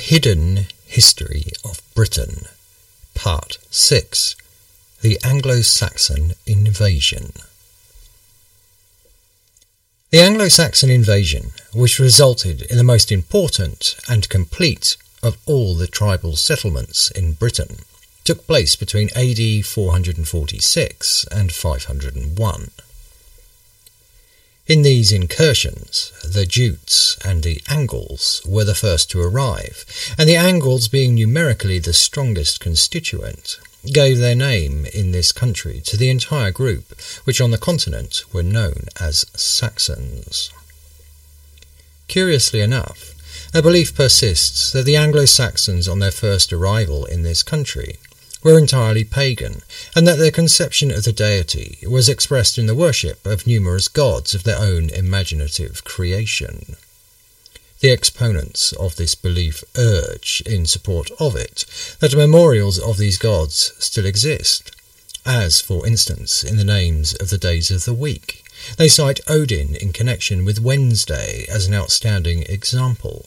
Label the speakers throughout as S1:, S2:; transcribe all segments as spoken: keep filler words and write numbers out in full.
S1: Hidden History of Britain, Part six, The Anglo-Saxon Invasion. The Anglo-Saxon invasion, which resulted in the most important and complete of all the tribal settlements in Britain, took place between A D four forty-six and five hundred one. In these incursions, the Jutes and the Angles were the first to arrive, and the Angles, being numerically the strongest constituent, gave their name in this country to the entire group, which on the continent were known as Saxons. Curiously enough, a belief persists that the Anglo-Saxons on their first arrival in this country were entirely pagan, and that their conception of the deity was expressed in the worship of numerous gods of their own imaginative creation. The exponents of this belief urge, in support of it, that memorials of these gods still exist, as, for instance, in the names of the days of the week. They cite Odin in connection with Wednesday as an outstanding example.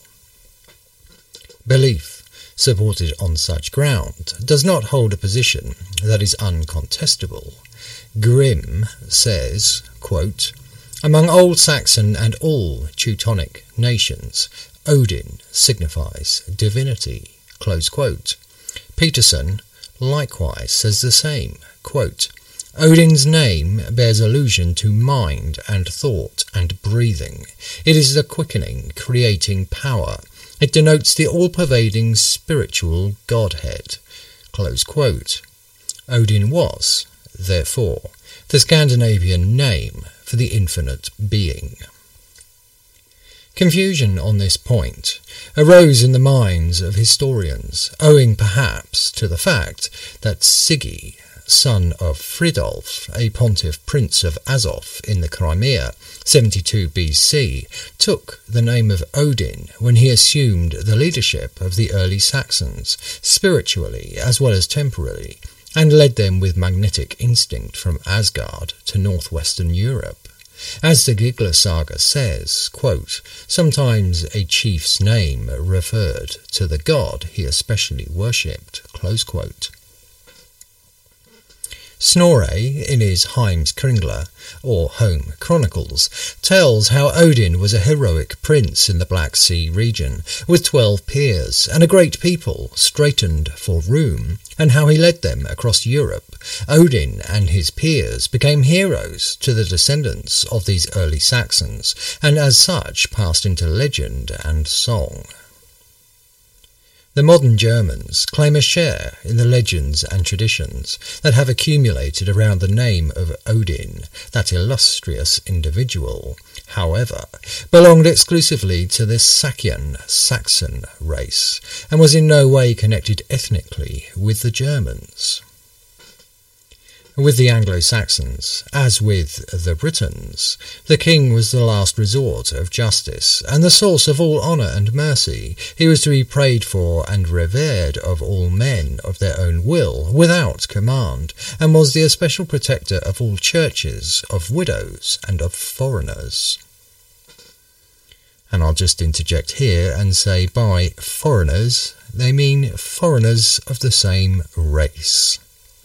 S1: Belief supported on such ground does not hold a position that is uncontestable. Grimm says, quote, "Among Old Saxon and all Teutonic nations, Odin signifies divinity." Close quote. Peterson likewise says the same, quote, "Odin's name bears allusion to mind and thought and breathing. It is the quickening, creating power. It denotes the all-pervading spiritual Godhead." Close quote. Odin was, therefore, the Scandinavian name for the infinite being. Confusion on this point arose in the minds of historians, owing perhaps to the fact that Siggi, son of Fridolf, a pontiff prince of Azov in the Crimea, seventy-two B C, took the name of Odin when he assumed the leadership of the early Saxons, spiritually as well as temporally, and led them with magnetic instinct from Asgard to northwestern Europe. As the Gigler Saga says, quote, "Sometimes a chief's name referred to the god he especially worshipped." Close quote. Snorre, in his Heimskringla, or Home Chronicles, tells how Odin was a heroic prince in the Black Sea region, with twelve peers and a great people straitened for room, and how he led them across Europe. Odin and his peers became heroes to the descendants of these early Saxons, and as such passed into legend and song. The modern Germans claim a share in the legends and traditions that have accumulated around the name of Odin. That illustrious individual, however, belonged exclusively to the Sakian Saxon race, and was in no way connected ethnically with the Germans. With the Anglo-Saxons, as with the Britons, the king was the last resort of justice, and the source of all honour and mercy. He was to be prayed for and revered of all men of their own will, without command, and was the especial protector of all churches, of widows, and of foreigners. And I'll just interject here and say by foreigners, they mean foreigners of the same race.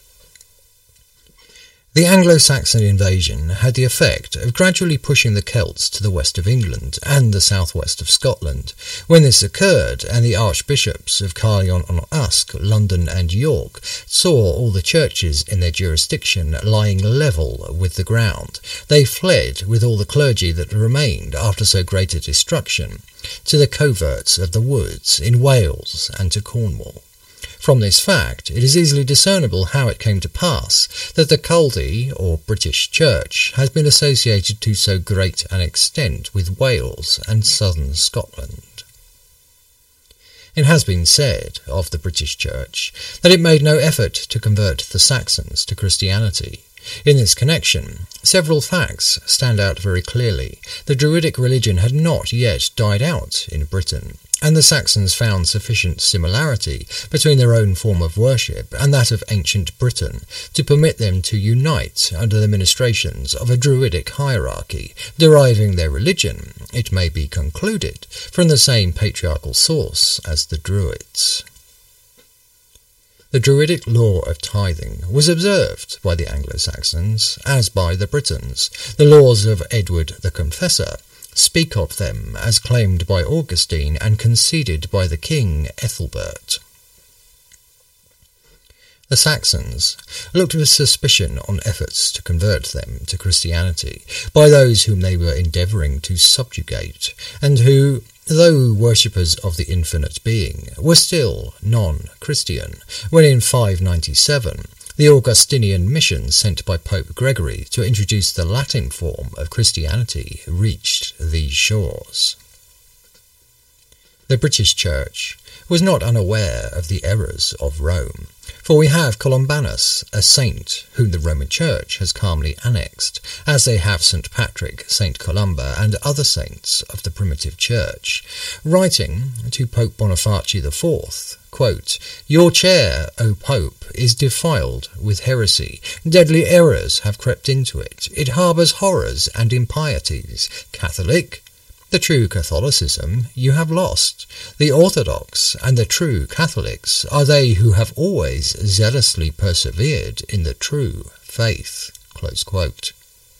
S1: The Anglo-Saxon invasion had the effect of gradually pushing the Celts to the west of England and the southwest of Scotland. When this occurred, and the archbishops of Carlion-on-Usk, London and York saw all the churches in their jurisdiction lying level with the ground, they fled with all the clergy that remained after so great a destruction to the coverts of the woods in Wales and to Cornwall. From this fact, it is easily discernible how it came to pass that the Culdee, or British Church, has been associated to so great an extent with Wales and southern Scotland. It has been said of the British Church that it made no effort to convert the Saxons to Christianity. In this connection, several facts stand out very clearly. The Druidic religion had not yet died out in Britain, and the Saxons found sufficient similarity between their own form of worship and that of ancient Britain to permit them to unite under the ministrations of a Druidic hierarchy, deriving their religion, it may be concluded, from the same patriarchal source as the Druids. The Druidic law of tithing was observed by the Anglo-Saxons as by the Britons. The laws of Edward the Confessor speak of them as claimed by Augustine and conceded by the king Ethelbert. The Saxons looked with suspicion on efforts to convert them to Christianity by those whom they were endeavouring to subjugate, and who, though worshippers of the infinite being, were still non-Christian, when in five ninety-seven the Augustinian mission sent by Pope Gregory to introduce the Latin form of Christianity reached these shores. The British Church was not unaware of the errors of Rome, for we have Columbanus, a saint whom the Roman Church has calmly annexed, as they have Saint Patrick, Saint Columba, and other saints of the primitive Church, writing to Pope Boniface the Fourth, quote, "Your chair, O Pope, is defiled with heresy. Deadly errors have crept into it. It harbours horrors and impieties. Catholic, the true Catholicism you have lost. The Orthodox and the true Catholics are they who have always zealously persevered in the true faith." Close quote.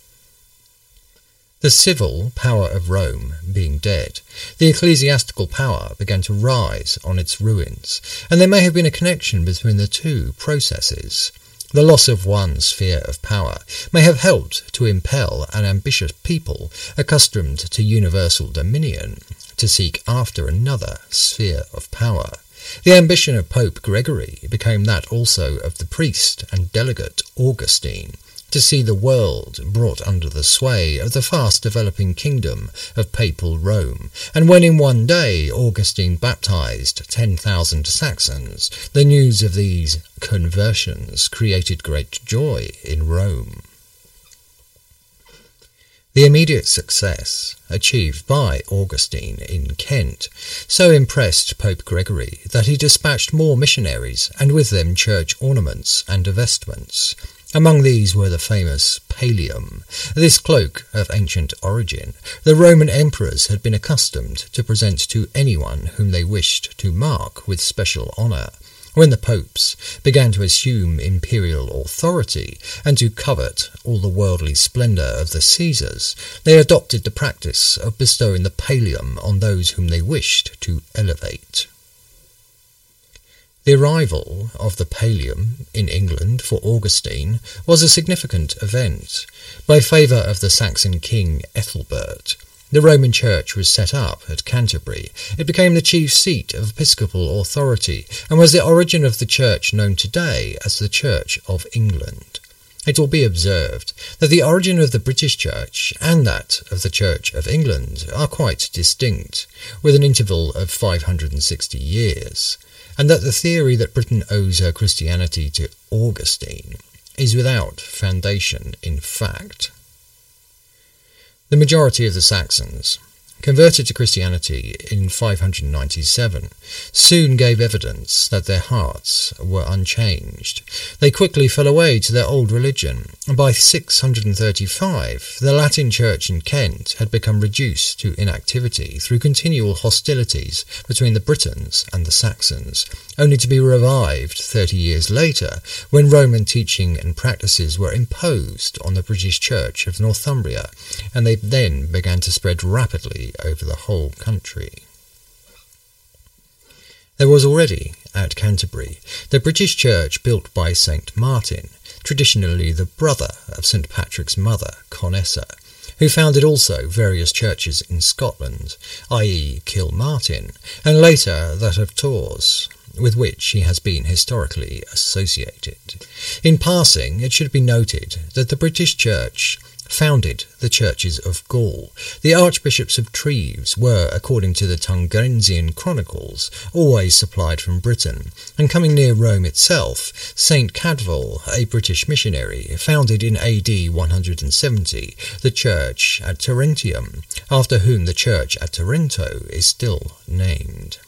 S1: The civil power of Rome being dead, the ecclesiastical power began to rise on its ruins, and there may have been a connection between the two processes. The loss of one sphere of power may have helped to impel an ambitious people accustomed to universal dominion to seek after another sphere of power. The ambition of Pope Gregory became that also of the priest and delegate Augustine, to see the world brought under the sway of the fast-developing kingdom of papal Rome, and when in one day Augustine baptized ten thousand Saxons, the news of these conversions created great joy in Rome. The immediate success achieved by Augustine in Kent so impressed Pope Gregory that he dispatched more missionaries, and with them church ornaments and vestments. Among these were the famous pallium. This cloak of ancient origin the Roman emperors had been accustomed to present to anyone whom they wished to mark with special honour. When the popes began to assume imperial authority and to covet all the worldly splendour of the Caesars, they adopted the practice of bestowing the pallium on those whom they wished to elevate. The arrival of the pallium in England for Augustine was a significant event. By favour of the Saxon king Ethelbert, the Roman Church was set up at Canterbury. It became the chief seat of episcopal authority and was the origin of the church known today as the Church of England. It will be observed that the origin of the British Church and that of the Church of England are quite distinct, with an interval of five hundred sixty years, and that the theory that Britain owes her Christianity to Augustine is without foundation in fact. The majority of the Saxons, converted to Christianity in five hundred ninety-seven, soon gave evidence that their hearts were unchanged. They quickly fell away to their old religion, and by six hundred thirty-five the Latin Church in Kent had become reduced to inactivity through continual hostilities between the Britons and the Saxons, only to be revived thirty years later when Roman teaching and practices were imposed on the British Church of Northumbria, and they then began to spread rapidly over the whole country. There was already, at Canterbury, the British Church built by Saint Martin, traditionally the brother of Saint Patrick's mother, Conessa, who founded also various churches in Scotland, that is Kilmartin, and later that of Tours, with which he has been historically associated. In passing, it should be noted that the British Church founded the churches of Gaul. The archbishops of Treves were, according to the Tungensian chronicles, always supplied from Britain, and coming near Rome itself, Saint Cadfal, a British missionary, founded in A D one hundred seventy the church at Tarentum, after whom the church at Tarento is still named.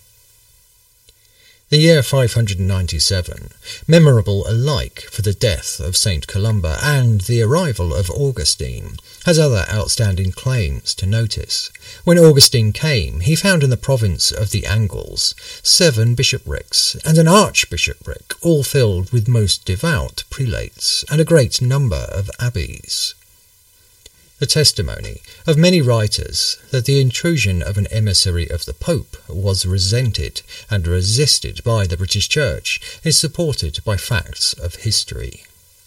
S1: The year five hundred ninety-seven, memorable alike for the death of Saint Columba and the arrival of Augustine, has other outstanding claims to notice. When Augustine came, he found in the province of the Angles seven bishoprics and an archbishopric, all filled with most devout prelates, and a great number of abbeys. The testimony of many writers that the intrusion of an emissary of the Pope was resented and resisted by the British Church is supported by facts of history.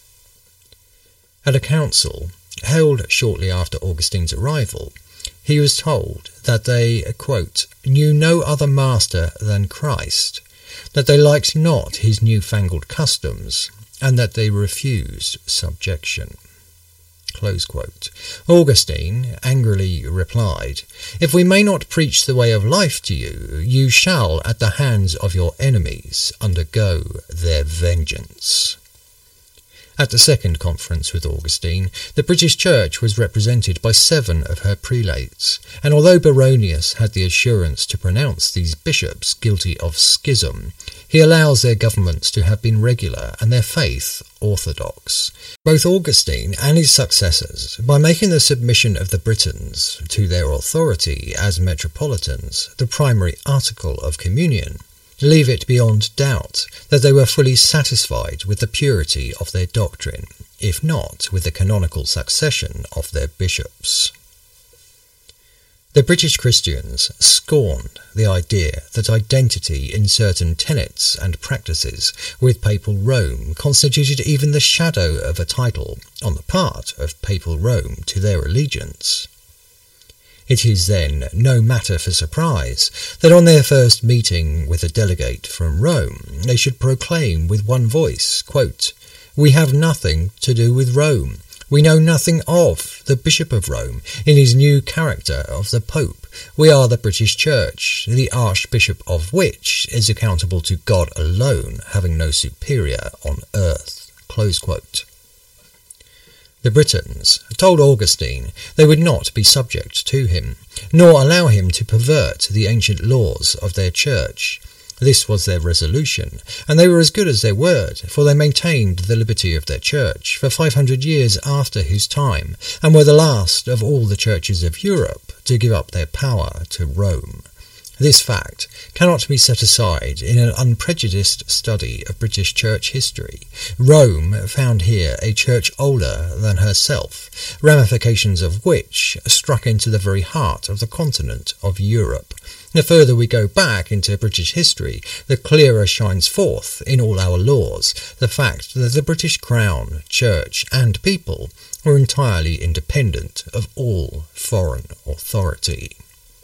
S1: At a council held shortly after Augustine's arrival, he was told that they, quote, knew no other master than Christ, that they liked not his newfangled customs, and that they refused subjection. Close quote. Augustine angrily replied, "If we may not preach the way of life to you, you shall, at the hands of your enemies, undergo their vengeance." At the second conference with Augustine, the British Church was represented by seven of her prelates, and although Baronius had the assurance to pronounce these bishops guilty of schism, he allows their governments to have been regular and their faith orthodox. Both Augustine and his successors, by making the submission of the Britons to their authority as metropolitans the primary article of communion, leave it beyond doubt that they were fully satisfied with the purity of their doctrine, if not with the canonical succession of their bishops. The British Christians scorned the idea that identity in certain tenets and practices with Papal Rome constituted even the shadow of a title on the part of Papal Rome to their allegiance. It is then no matter for surprise that on their first meeting with a delegate from Rome they should proclaim with one voice, quote, "We have nothing to do with Rome. We know nothing of the Bishop of Rome in his new character of the Pope. We are the British Church, the Archbishop of which is accountable to God alone, having no superior on earth." Close quote. The Britons told Augustine they would not be subject to him, nor allow him to pervert the ancient laws of their church. This was their resolution, and they were as good as their word, for they maintained the liberty of their church for five hundred years after his time, and were the last of all the churches of Europe to give up their power to Rome. This fact cannot be set aside in an unprejudiced study of British church history. Rome found here a church older than herself, ramifications of which struck into the very heart of the continent of Europe. The further we go back into British history, the clearer shines forth in all our laws the fact that the British Crown, Church and people were entirely independent of all foreign authority.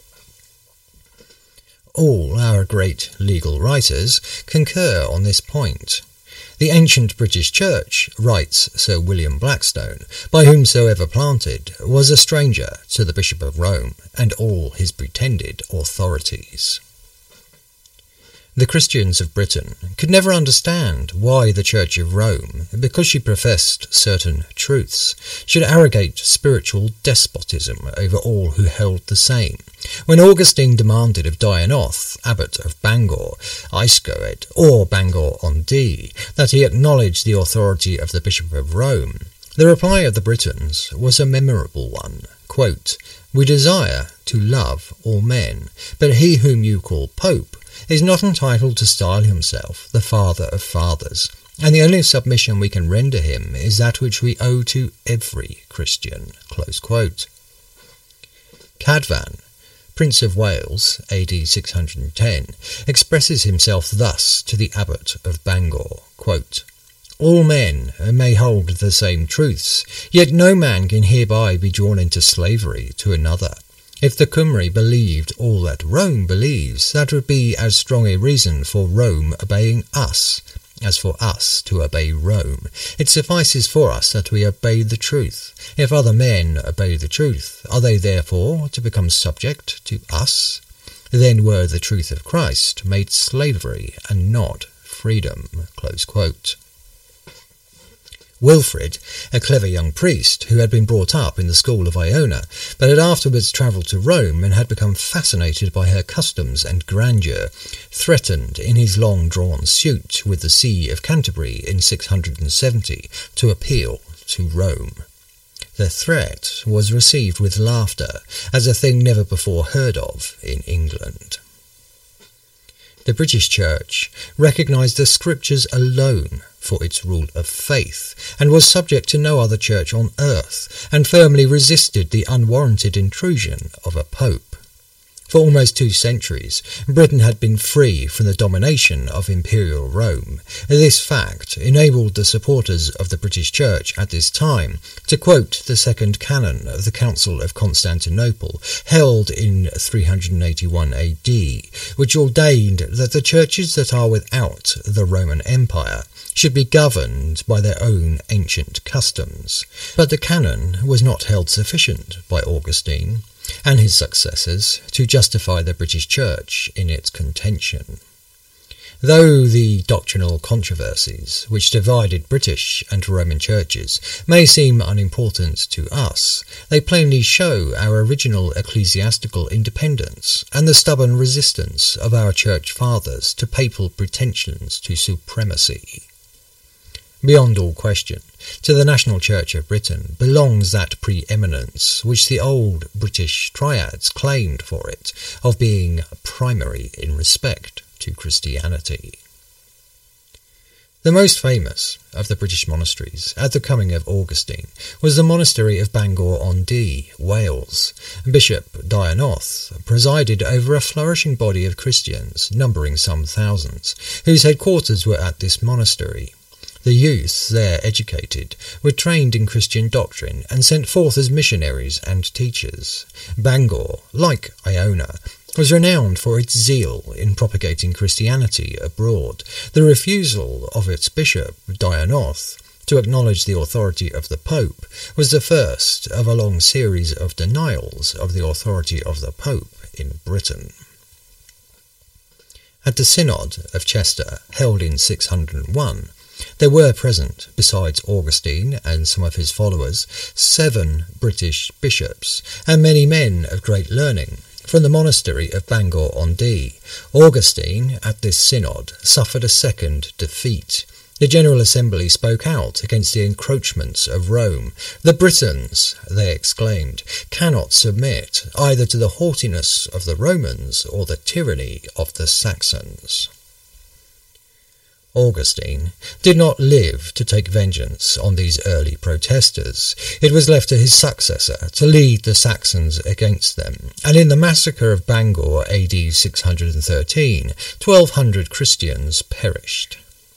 S1: All our great legal writers concur on this point. The ancient British Church, writes Sir William Blackstone, by whomsoever planted, was a stranger to the Bishop of Rome and all his pretended authorities. The Christians of Britain could never understand why the Church of Rome, because she professed certain truths, should arrogate spiritual despotism over all who held the same. When Augustine demanded of Dianoth, abbot of Bangor, Ayscoed, or Bangor-on-Dee, that he acknowledge the authority of the Bishop of Rome, the reply of the Britons was a memorable one. Quote, "We desire to love all men, but he whom you call Pope is not entitled to style himself the Father of Fathers, and the only submission we can render him is that which we owe to every Christian." Close quote. Cadfan, Prince of Wales, A D six hundred ten, expresses himself thus to the abbot of Bangor, quote, "All men may hold the same truths, yet no man can hereby be drawn into slavery to another. If the Cymry believed all that Rome believes, that would be as strong a reason for Rome obeying us As for us to obey Rome, it suffices for us that we obey the truth. If other men obey the truth, are they therefore to become subject to us? Then were the truth of Christ made slavery and not freedom." Close quote. Wilfrid, a clever young priest who had been brought up in the school of Iona, but had afterwards travelled to Rome and had become fascinated by her customs and grandeur, threatened in his long-drawn suit with the See of Canterbury in six hundred seventy to appeal to Rome. The threat was received with laughter as a thing never before heard of in England. The British Church recognised the Scriptures alone for its rule of faith, and was subject to no other church on earth, and firmly resisted the unwarranted intrusion of a pope. For almost two centuries, Britain had been free from the domination of Imperial Rome. This fact enabled the supporters of the British Church at this time to quote the second canon of the Council of Constantinople, held in three hundred eighty-one A D, which ordained that the churches that are without the Roman Empire should be governed by their own ancient customs. But the canon was not held sufficient by Augustine and his successors to justify the British Church in its contention. Though the doctrinal controversies which divided British and Roman churches may seem unimportant to us, they plainly show our original ecclesiastical independence and the stubborn resistance of our church fathers to papal pretensions to supremacy. Beyond all question, to the National Church of Britain belongs that preeminence which the old British triads claimed for it, of being primary in respect to Christianity. The most famous of the British monasteries at the coming of Augustine was the monastery of Bangor-on-Dee, Wales. Bishop Dionoth presided over a flourishing body of Christians, numbering some thousands, whose headquarters were at this monastery. The youth there educated were trained in Christian doctrine and sent forth as missionaries and teachers. Bangor, like Iona, was renowned for its zeal in propagating Christianity abroad. The refusal of its bishop, Dionoth, to acknowledge the authority of the Pope was the first of a long series of denials of the authority of the Pope in Britain. At the Synod of Chester, held in six hundred one, there were present, besides Augustine and some of his followers, seven British bishops, and many men of great learning, from the monastery of Bangor-on-Dee. Augustine, at this synod, suffered a second defeat. The General Assembly spoke out against the encroachments of Rome. "The Britons," they exclaimed, "cannot submit either to the haughtiness of the Romans or the tyranny of the Saxons." Augustine did not live to take vengeance on these early protesters. It was left to his successor to lead the Saxons against them, and in the massacre of Bangor A D six hundred thirteen, twelve hundred Christians perished.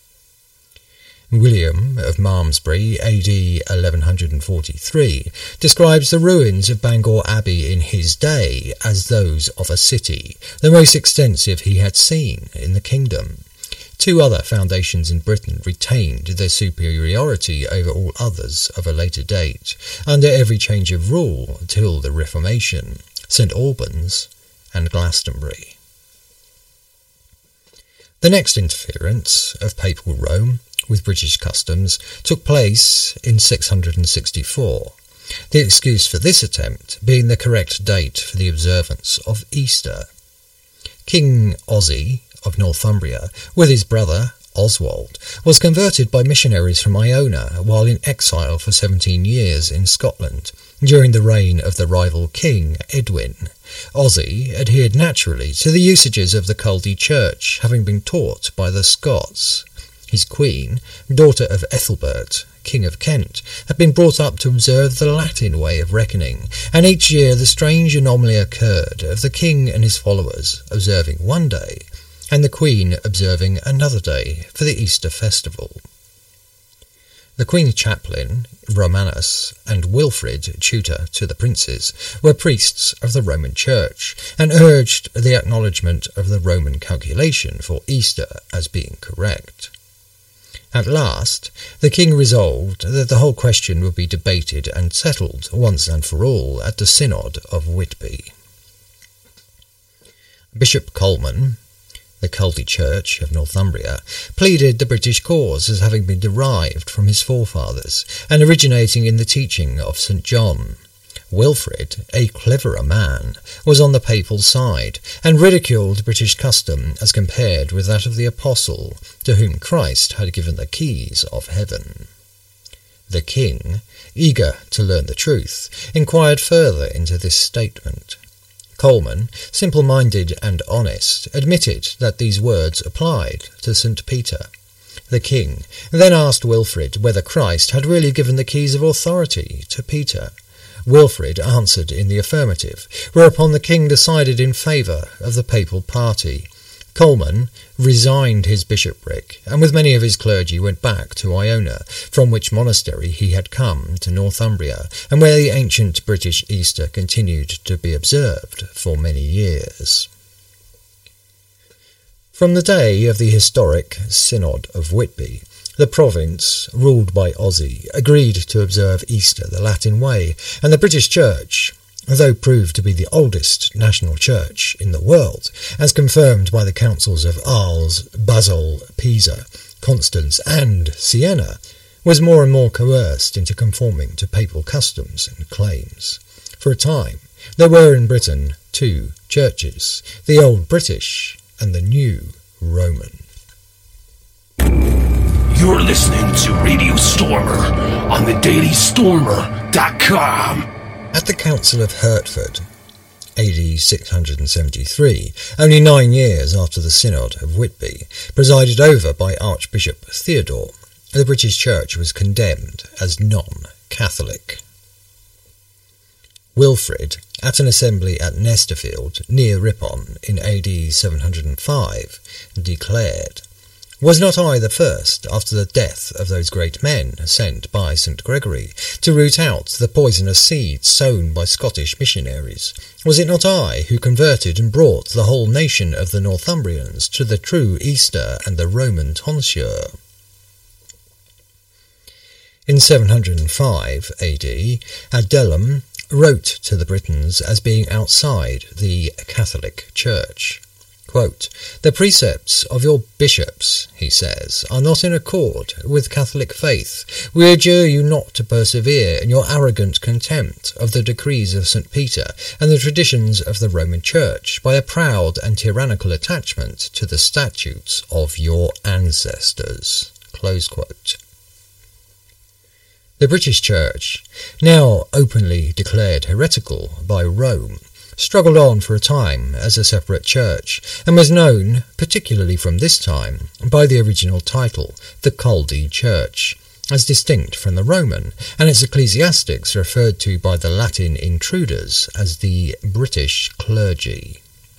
S1: William of Malmesbury, A D eleven forty-three, describes the ruins of Bangor Abbey in his day as those of a city, the most extensive he had seen in the kingdom. Two other foundations in Britain retained their superiority over all others of a later date, under every change of rule till the Reformation: Saint Albans and Glastonbury. The next interference of Papal Rome with British customs took place in six hundred sixty-four, the excuse for this attempt being the correct date for the observance of Easter. King Oswy of Northumbria, with his brother Oswald, was converted by missionaries from Iona while in exile for seventeen years in Scotland, during the reign of the rival king Edwin. Oswy adhered naturally to the usages of the Culdee Church, having been taught by the Scots. His queen, daughter of Ethelbert, King of Kent, had been brought up to observe the Latin way of reckoning, and each year the strange anomaly occurred of the king and his followers observing one day, and the Queen observing another day for the Easter festival. The Queen's chaplain, Romanus, and Wilfrid, tutor to the princes, were priests of the Roman Church, and urged the acknowledgment of the Roman calculation for Easter as being correct. At last, the king resolved that the whole question would be debated and settled once and for all at the Synod of Whitby. Bishop Colman, the Culdee Church of Northumbria, pleaded the British cause as having been derived from his forefathers and originating in the teaching of Saint John. Wilfrid, a cleverer man, was on the papal side and ridiculed British custom as compared with that of the apostle, to whom Christ had given the keys of heaven. The king, eager to learn the truth, inquired further into this statement. Colman, simple-minded and honest, admitted that these words applied to Saint Peter. The king then asked Wilfrid whether Christ had really given the keys of authority to Peter. Wilfrid answered in the affirmative, whereupon the king decided in favour of the papal party. Colman resigned his bishopric, and with many of his clergy went back to Iona, from which monastery he had come to Northumbria, and where the ancient British Easter continued to be observed for many years. From the day of the historic Synod of Whitby, the province, ruled by Oswy, agreed to observe Easter the Latin way, and the British Church, though proved to be the oldest national church in the world, as confirmed by the councils of Arles, Basel, Pisa, Constance, and Siena, was more and more coerced into conforming to papal customs and claims. For a time, there were in Britain two churches, the Old British and the New Roman.
S2: You're listening to Radio Stormer on the daily stormer dot com.
S1: At the Council of Hertford, A D six hundred seventy-three, only nine years after the Synod of Whitby, presided over by Archbishop Theodore, the British Church was condemned as non-Catholic. Wilfrid, at an assembly at Nesterfield, near Ripon, in A D seven hundred five, declared, "Was not I the first, after the death of those great men sent by Saint Gregory, to root out the poisonous seeds sown by Scottish missionaries? Was it not I who converted and brought the whole nation of the Northumbrians to the true Easter and the Roman tonsure?" In seven hundred five A D, Adelum wrote to the Britons as being outside the Catholic Church. Quote, "The precepts of your bishops," he says, "are not in accord with Catholic faith. We adjure you not to persevere in your arrogant contempt of the decrees of Saint Peter and the traditions of the Roman Church by a proud and tyrannical attachment to the statutes of your ancestors." Close quote. The British Church, now openly declared heretical by Rome, struggled on for a time as a separate church, and was known, particularly from this time, by the original title, the Culdee Church, as distinct from the Roman, and its ecclesiastics referred to by the Latin intruders as the British clergy.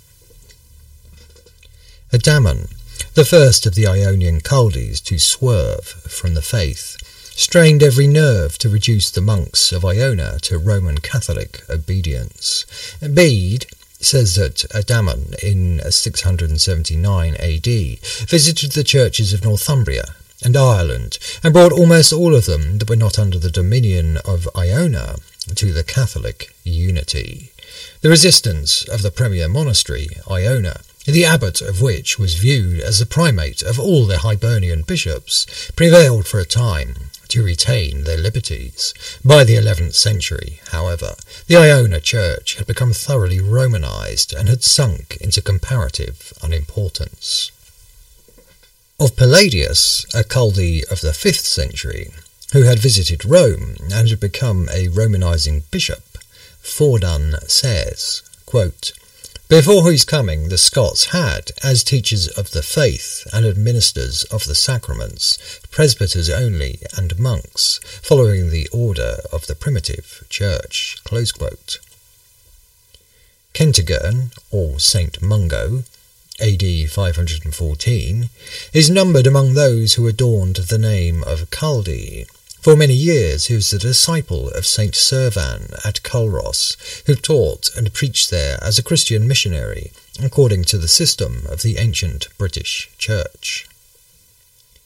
S1: Adamnan, the first of the Ionian Culdees to swerve from the faith, strained every nerve to reduce the monks of Iona to Roman Catholic obedience. Bede says that Adamnan in six hundred seventy-nine A D visited the churches of Northumbria and Ireland and brought almost all of them that were not under the dominion of Iona to the Catholic unity. The resistance of the premier monastery, Iona, the abbot of which was viewed as the primate of all the Hibernian bishops, prevailed for a time to retain their liberties. By the eleventh century, however, the Iona Church had become thoroughly Romanized and had sunk into comparative unimportance. Of Palladius, a Culdee of the fifth century, who had visited Rome and had become a Romanizing bishop, Fordun says, quote, "Before whose coming the Scots had, as teachers of the faith and administrators of the sacraments, presbyters only and monks, following the order of the primitive church." Close quote. Kentigern, or Saint Mungo, A D five hundred fourteen, is numbered among those who adorned the name of Culdee. For many years he was the disciple of Saint Servan at Culross, who taught and preached there as a Christian missionary, according to the system of the ancient British Church.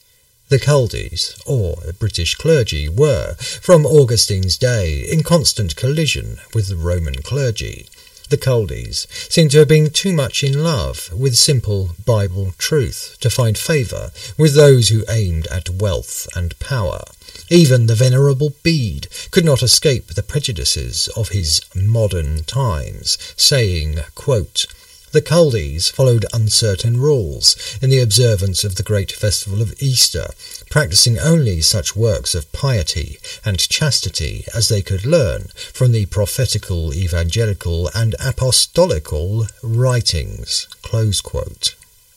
S1: The Culdees, or British clergy, were, from Augustine's day, in constant collision with the Roman clergy. The Culdees seem to have been too much in love with simple Bible truth to find favour with those who aimed at wealth and power. Even the Venerable Bede could not escape the prejudices of his modern times, saying, quote, "The Culdees followed uncertain rules in the observance of the great festival of Easter, practising only such works of piety and chastity as they could learn from the prophetical, evangelical, and apostolical writings." Close quote.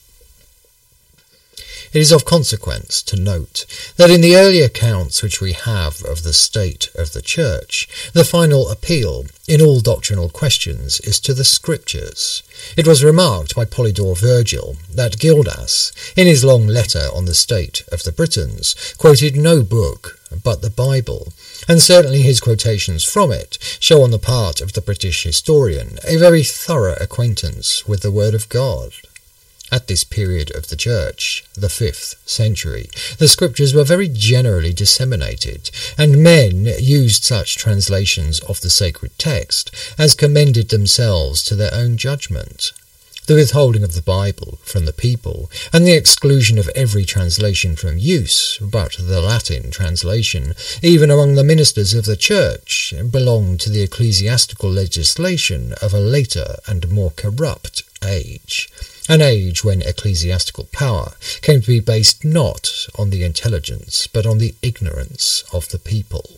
S1: It is of consequence to note that in the early accounts which we have of the state of the Church, the final appeal in all doctrinal questions is to the Scriptures. It was remarked by Polydore Virgil that Gildas, in his long letter on the state of the Britons, quoted no book but the Bible, and certainly his quotations from it show on the part of the British historian a very thorough acquaintance with the Word of God. At this period of the Church, the fifth century, the Scriptures were very generally disseminated, and men used such translations of the sacred text as commended themselves to their own judgment. The withholding of the Bible from the people, and the exclusion of every translation from use but the Latin translation, even among the ministers of the Church, belonged to the ecclesiastical legislation of a later and more corrupt age. An age when ecclesiastical power came to be based not on the intelligence, but on the ignorance of the people.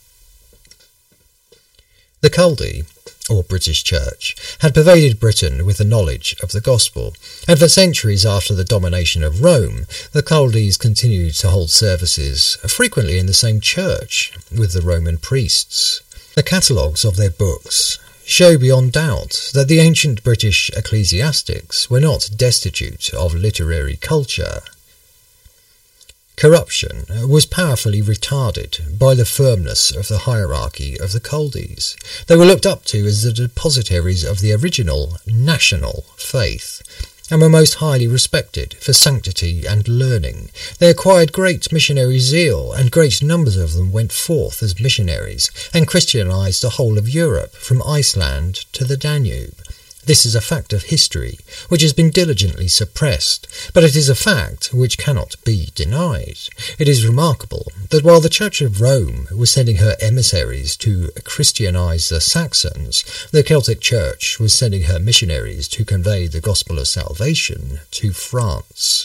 S1: The Culdee, or British Church, had pervaded Britain with the knowledge of the gospel, and for centuries after the domination of Rome, the Culdees continued to hold services, frequently in the same church, with the Roman priests. The catalogues of their books show beyond doubt that the ancient British ecclesiastics were not destitute of literary culture. Corruption was powerfully retarded by the firmness of the hierarchy of the Culdees. They were looked up to as the depositaries of the original national faith, and were most highly respected for sanctity and learning. They acquired great missionary zeal, and great numbers of them went forth as missionaries, and Christianized the whole of Europe, from Iceland to the Danube. This is a fact of history, which has been diligently suppressed, but it is a fact which cannot be denied. It is remarkable that while the Church of Rome was sending her emissaries to Christianize the Saxons, the Celtic Church was sending her missionaries to convey the gospel of salvation to France.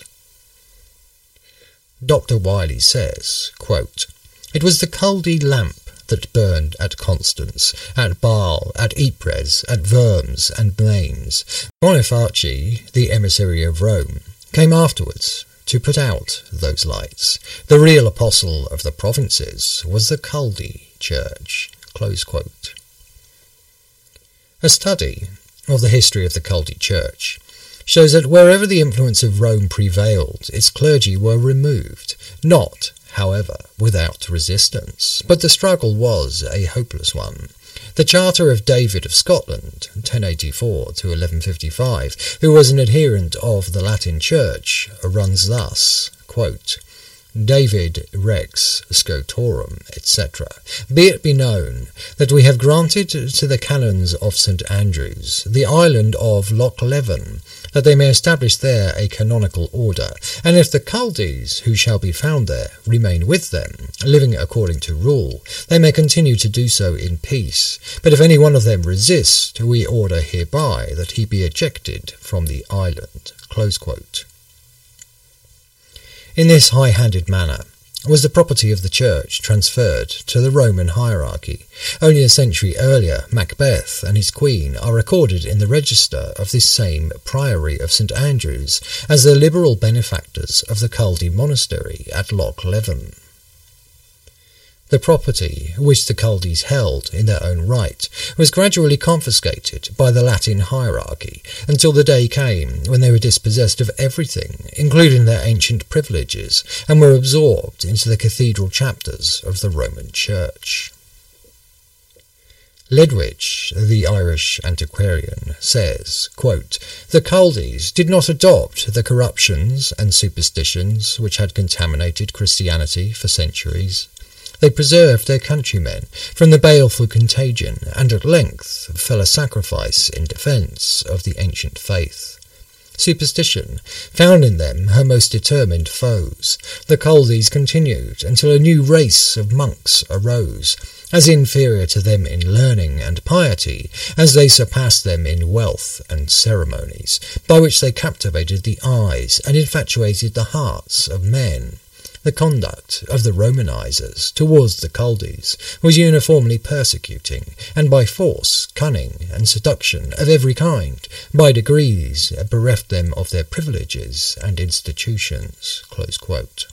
S1: Doctor Wiley says, quote, "It was the Culdee lamp that burned at Constance, at Bâle, at Ypres, at Worms and Mainz. Boniface, the emissary of Rome, came afterwards to put out those lights. The real apostle of the provinces was the Culdee Church." Close quote. A study of the history of the Culdee Church shows that wherever the influence of Rome prevailed, its clergy were removed, not however, without resistance, but the struggle was a hopeless one. The Charter of David of Scotland, ten eighty-four to eleven fifty-five, who was an adherent of the Latin Church, runs thus, quote, "David Rex Scotorum, et cetera. Be it be known that we have granted to the canons of St Andrews the island of Loch Leven, that they may establish there a canonical order, and if the Culdees, who shall be found there, remain with them, living according to rule, they may continue to do so in peace. But if any one of them resist, we order hereby that he be ejected from the island." Close quote. In this high-handed manner was the property of the Church transferred to the Roman hierarchy. Only a century earlier, Macbeth and his queen are recorded in the register of this same priory of St Andrews as the liberal benefactors of the Culdee monastery at Loch Leven. The property, which the Culdees held in their own right, was gradually confiscated by the Latin hierarchy until the day came when they were dispossessed of everything, including their ancient privileges, and were absorbed into the cathedral chapters of the Roman Church. Ledwidge, the Irish antiquarian, says, quote, "The Chaldees did not adopt the corruptions and superstitions which had contaminated Christianity for centuries. They preserved their countrymen from the baleful contagion, and at length fell a sacrifice in defence of the ancient faith. Superstition found in them her most determined foes. The Chaldees continued until a new race of monks arose, as inferior to them in learning and piety as they surpassed them in wealth and ceremonies, by which they captivated the eyes and infatuated the hearts of men. The conduct of the Romanizers towards the Chaldees was uniformly persecuting, and by force, cunning, and seduction of every kind, by degrees bereft them of their privileges and institutions." Close quote.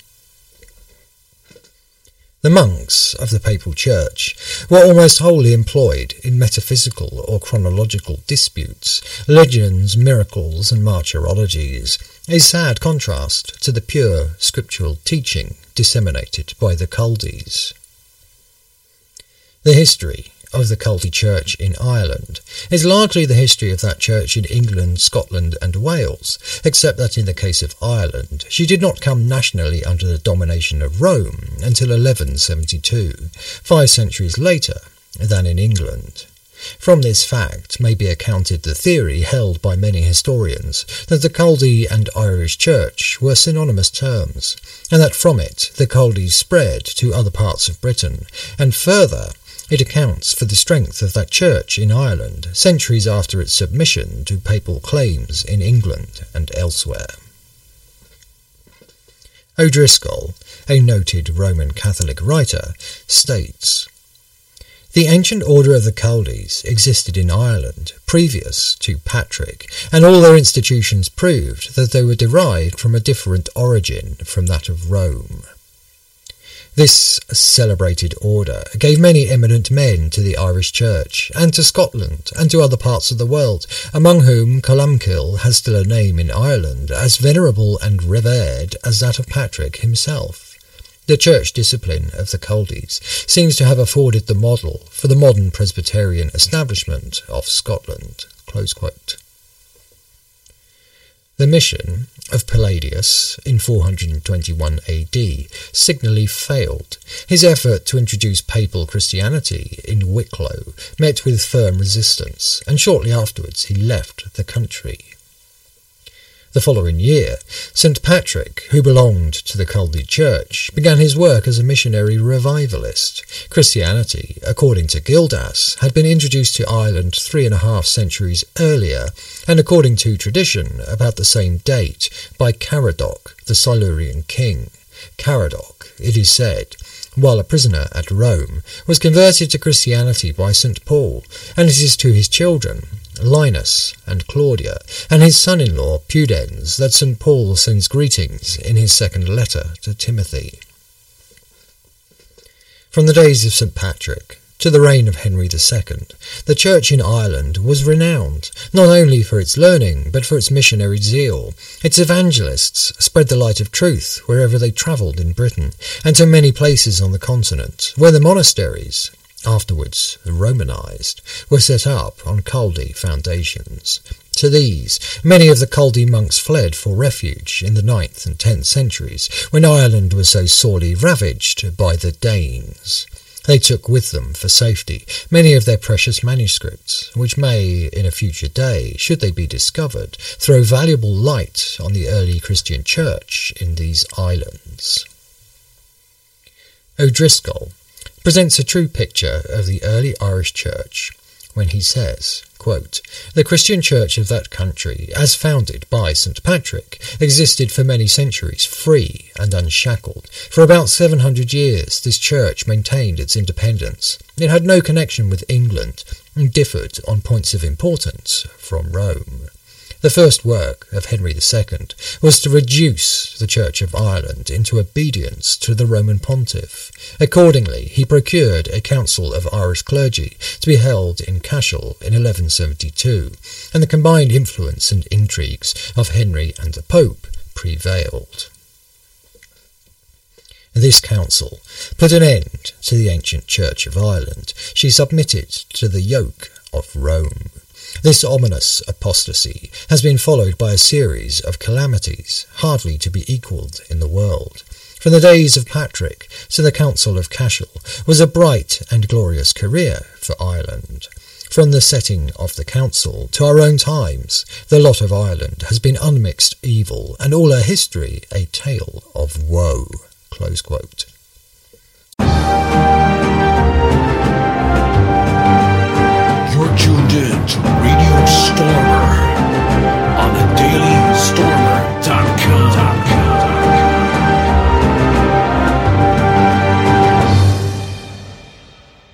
S1: The monks of the Papal Church were almost wholly employed in metaphysical or chronological disputes, legends, miracles, and martyrologies, a sad contrast to the pure scriptural teaching disseminated by the Chaldees. The history of the Chaldee Church in Ireland is largely the history of that church in England, Scotland and Wales, except that in the case of Ireland she did not come nationally under the domination of Rome until eleven seventy-two, five centuries later than in England. From this fact may be accounted the theory held by many historians that the Chaldee and Irish Church were synonymous terms, and that from it the Chaldees spread to other parts of Britain, and further, it accounts for the strength of that church in Ireland centuries after its submission to papal claims in England and elsewhere. O'Driscoll, a noted Roman Catholic writer, states, "The ancient order of the Chaldees existed in Ireland previous to Patrick, and all their institutions proved that they were derived from a different origin from that of Rome. This celebrated order gave many eminent men to the Irish Church, and to Scotland, and to other parts of the world, among whom Columcille has still a name in Ireland as venerable and revered as that of Patrick himself. The church discipline of the Chaldees seems to have afforded the model for the modern Presbyterian establishment of Scotland." Close quote. The mission of Palladius in four hundred twenty-one A D signally failed. His effort to introduce papal Christianity in Wicklow met with firm resistance, and shortly afterwards he left the country. The following year, Saint Patrick, who belonged to the Chaldee Church, began his work as a missionary revivalist. Christianity, according to Gildas, had been introduced to Ireland three and a half centuries earlier, and according to tradition, about the same date, by Caradoc, the Silurian king. Caradoc, it is said, while a prisoner at Rome, was converted to Christianity by Saint Paul, and it is to his children, Linus and Claudia, and his son-in-law Pudens, that Saint Paul sends greetings in his second letter to Timothy. From the days of Saint Patrick to the reign of Henry the Second, the Church in Ireland was renowned, not only for its learning, but for its missionary zeal. Its evangelists spread the light of truth wherever they travelled in Britain, and to many places on the continent, where the monasteries, afterwards Romanized, were set up on Chaldee foundations. To these, many of the Chaldee monks fled for refuge in the ninth and tenth centuries, when Ireland was so sorely ravaged by the Danes. They took with them, for safety, many of their precious manuscripts, which may, in a future day, should they be discovered, throw valuable light on the early Christian church in these islands. O'Driscoll presents a true picture of the early Irish church when he says, quote, "The Christian church of that country, as founded by Saint Patrick, existed for many centuries free and unshackled. For about seven hundred years this church maintained its independence. It had no connection with England and differed on points of importance from Rome. The first work of Henry the Second was to reduce the Church of Ireland into obedience to the Roman pontiff. Accordingly, he procured a council of Irish clergy to be held in Cashel in eleven seventy-two, and the combined influence and intrigues of Henry and the Pope prevailed." This council put an end to the ancient Church of Ireland. She submitted to the yoke of Rome. This ominous apostasy has been followed by a series of calamities hardly to be equalled in the world. From the days of Patrick to the Council of Cashel was a bright and glorious career for Ireland. From the setting of the council to our own times, the lot of Ireland has been unmixed evil, and all her history a tale of woe." Close quote.
S2: You're tuned in to Radio Stormer on the Daily Stormer.